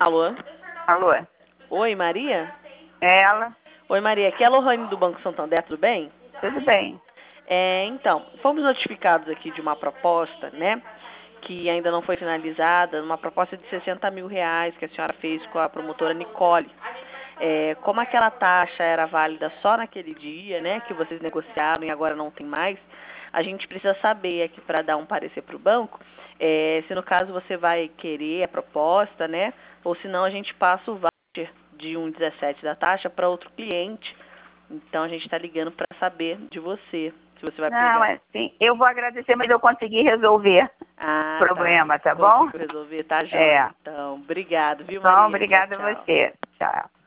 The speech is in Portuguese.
Alô? Alô? Oi, Maria? É ela? Oi, Maria. Aqui é a Lohane do Banco Santander, tudo bem? Tudo bem. Então, fomos notificados aqui de uma proposta, né? Que ainda não foi finalizada, uma proposta de R$ 60.000 que a senhora fez com a promotora Nicole. Como aquela taxa era válida só naquele dia, né? Que vocês negociaram e agora não tem mais, a gente precisa saber aqui para dar um parecer para o banco, se no caso você vai querer a proposta, né? Ou se não, a gente passa o voucher de 1,17 da taxa para outro cliente. Então, a gente está ligando para saber de você, se você vai Não, pegar. assim, eu vou agradecer, mas eu consegui resolver o Ah, tá. problema, tá bom? Conseguiu resolver, tá joia. É. Então, obrigado, viu, Então, Maria? Tchau, obrigada a tchau. você. Tchau.